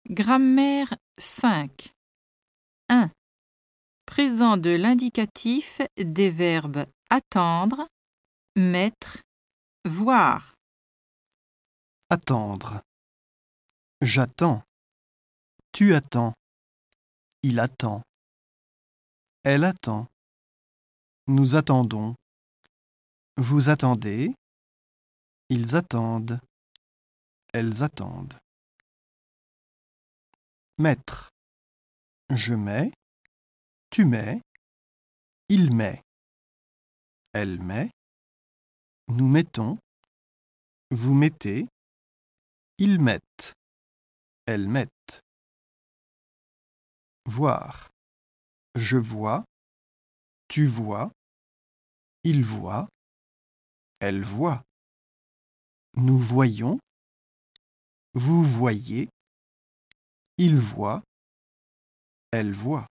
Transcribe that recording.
Grammaire 5. 1. Présent de l'indicatif des verbes attendre, mettre, voir. Attendre. J'attends. Tu attends. Il attend. Elle attend. Nous attendons. Vous attendez. Ils attendent. Elles attendent. Mettre. Je mets. Tu mets. Il met. Elle met. Nous mettons. Vous mettez. Ils mettent. Elles mettent. Voir. Je vois. Tu vois. Il voit. Elle voit. Nous voyons. Vous voyez. Il voit. Elle voit.